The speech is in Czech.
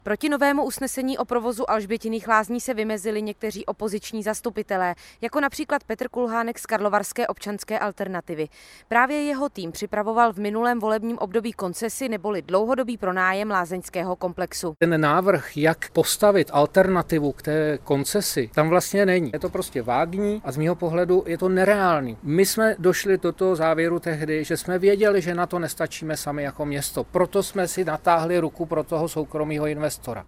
Proti novému usnesení o provozu Alžbětiných lázní se vymezili někteří opoziční zastupitelé, jako například Petr Kulhánek z Karlovarské občanské alternativy. Právě jeho tým připravoval v minulém volebním období koncesi neboli dlouhodobý pronájem lázeňského komplexu. Ten návrh, jak postavit alternativu k té koncesi, tam vlastně není. Je to prostě vágní a z mého pohledu je to nereálný. My jsme došli do toho závěru tehdy, že jsme věděli, že na to nestačíme sami jako město. Proto jsme si natáhli ruku pro toho soukromého investora.